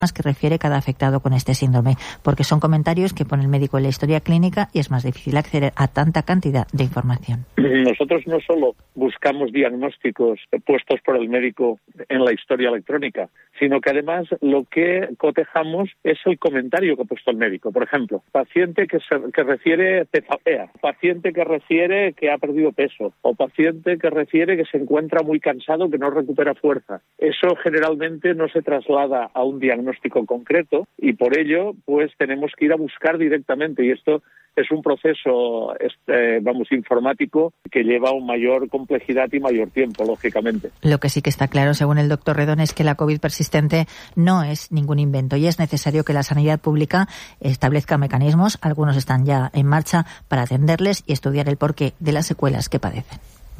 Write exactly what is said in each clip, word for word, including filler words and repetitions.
que refiere cada afectado con este síndrome, porque son comentarios que pone el médico en la historia clínica y es más difícil acceder a tanta cantidad de información. Nosotros no solo buscamos diagnósticos puestos por el médico en la historia electrónica, sino que además lo que cotejamos es el comentario que ha puesto el médico. Por ejemplo, paciente que, se, que refiere cefalea, paciente que refiere que ha perdido peso, o paciente que refiere que se encuentra muy cansado, que no recupera fuerza. Eso generalmente no se traslada a un diagnóstico concreto y por ello pues tenemos que ir a buscar directamente, y esto es un proceso este, vamos informático que lleva una mayor complejidad y mayor tiempo, lógicamente. Lo que sí que está claro, según el doctor Redón, es que la COVID persistente no es ningún invento y es necesario que la sanidad pública establezca mecanismos, algunos están ya en marcha, para atenderles y estudiar el porqué de las secuelas que padecen.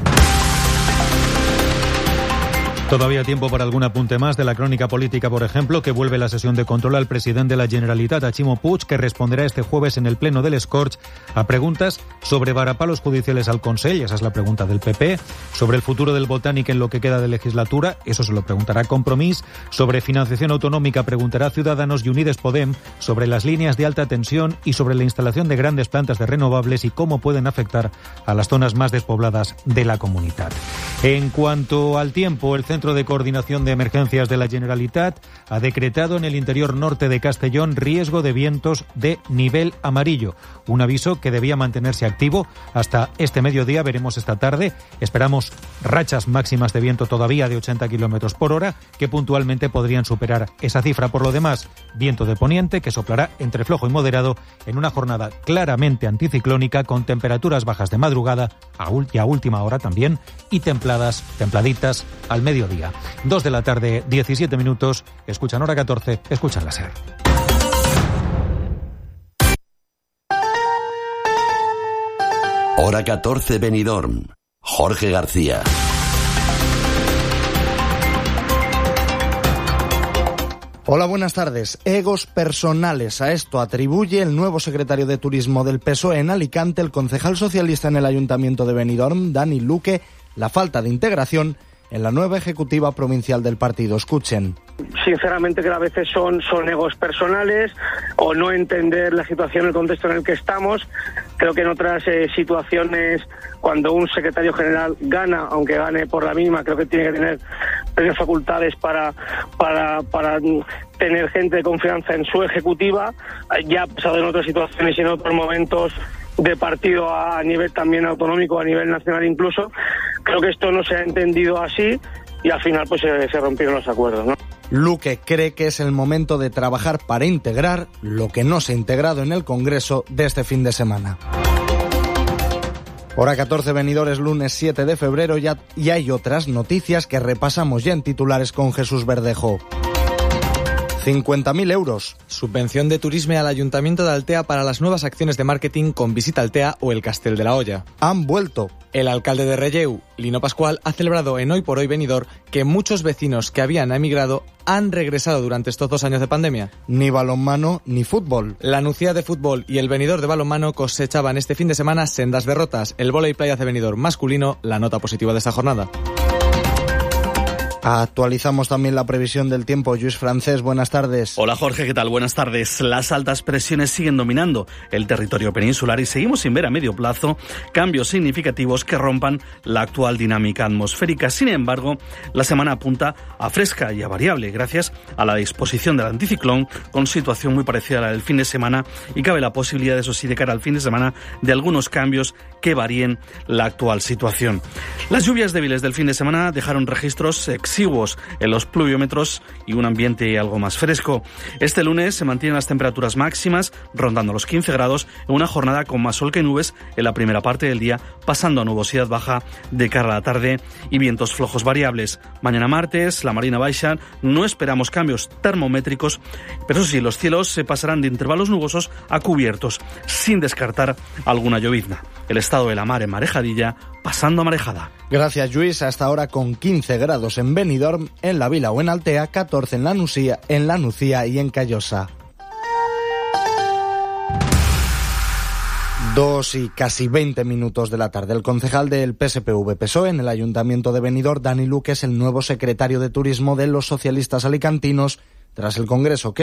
Todavía tiempo para algún apunte más de la crónica política, por ejemplo, que vuelve la sesión de control al presidente de la Generalitat, a Ximo Puig, que responderá este jueves en el pleno del Escorch a preguntas sobre varapalos judiciales al Consell, esa es la pregunta del P P, sobre el futuro del Botànic en lo que queda de legislatura, eso se lo preguntará Compromís, sobre financiación autonómica preguntará Ciudadanos y Unides Podem, sobre las líneas de alta tensión y sobre la instalación de grandes plantas de renovables y cómo pueden afectar a las zonas más despobladas de la comunidad. En cuanto al tiempo, el Centro de Coordinación de Emergencias de la Generalitat ha decretado en el interior norte de Castellón riesgo de vientos de nivel amarillo, un aviso que debía mantenerse activo hasta este mediodía. Veremos esta tarde, esperamos rachas máximas de viento todavía de ochenta kilómetros por hora que puntualmente podrían superar esa cifra. Por lo demás, viento de poniente que soplará entre flojo y moderado en una jornada claramente anticiclónica, con temperaturas bajas de madrugada y a última hora también, y templadas, templaditas al mediodía. Dos de la tarde, diecisiete minutos. Escuchan Hora catorce, escuchan la SER. Hora catorce, Benidorm. Jorge García. Hola, buenas tardes. Egos personales. A esto atribuye el nuevo secretario de Turismo del P S O E en Alicante, el concejal socialista en el Ayuntamiento de Benidorm, Dani Luque, la falta de integración en la nueva ejecutiva provincial del partido. Escuchen. Sinceramente, que a veces son, son egos personales o no entender la situación, el contexto en el que estamos. Creo que en otras eh, situaciones, cuando un secretario general gana, aunque gane por la mínima, creo que tiene que tener plenas facultades para, para, para tener gente de confianza en su ejecutiva. Ya ha pasado en otras situaciones y en otros momentos de partido a nivel también autonómico, a nivel nacional incluso. Creo que esto no se ha entendido así y al final pues se, se rompieron los acuerdos, ¿no? Luque cree que es el momento de trabajar para integrar lo que no se ha integrado en el Congreso de este fin de semana. Hora catorce, Benidorm, es lunes siete de febrero ya, y hay otras noticias que repasamos ya en titulares con Jesús Verdejo. cincuenta mil euros. Subvención de turisme al Ayuntamiento de Altea para las nuevas acciones de marketing con Visita Altea o el Castell de la Olla. Han vuelto. El alcalde de Relleu, Lino Pascual, ha celebrado en Hoy por Hoy Benidorm que muchos vecinos que habían emigrado han regresado durante estos dos años de pandemia. Ni balonmano ni fútbol. La Nucía de fútbol y el Benidorm de balonmano cosechaban este fin de semana sendas derrotas. El vóley playa de Benidorm masculino, la nota positiva de esta jornada. Actualizamos también la previsión del tiempo. Lluís Francés, buenas tardes. Hola Jorge, ¿qué tal? Buenas tardes. Las altas presiones siguen dominando el territorio peninsular y seguimos sin ver a medio plazo cambios significativos que rompan la actual dinámica atmosférica. Sin embargo, la semana apunta a fresca y a variable gracias a la disposición del anticiclón, con situación muy parecida a la del fin de semana, y cabe la posibilidad, eso sí, de cara al fin de semana, de algunos cambios que varíen la actual situación. Las lluvias débiles del fin de semana dejaron registros exiguos en los pluviómetros y un ambiente algo más fresco. Este lunes se mantienen las temperaturas máximas rondando los quince grados en una jornada con más sol que nubes en la primera parte del día, pasando a nubosidad baja de cara a la tarde y vientos flojos variables. Mañana martes, la Marina Baixa, no esperamos cambios termométricos, pero eso sí, los cielos se pasarán de intervalos nubosos a cubiertos, sin descartar alguna llovizna. El estado de la mar en marejadilla, pasando a marejada. Gracias, Lluís. Hasta ahora con quince grados en Benidorm, en la Vila o en Altea, catorce en la Nucía, en la Nucía y en Callosa. Dos y casi veinte minutos de la tarde. El concejal del P S P V-P S O E en el Ayuntamiento de Benidorm, Dani Luque, es el nuevo secretario de Turismo de los socialistas alicantinos Tras el Congreso que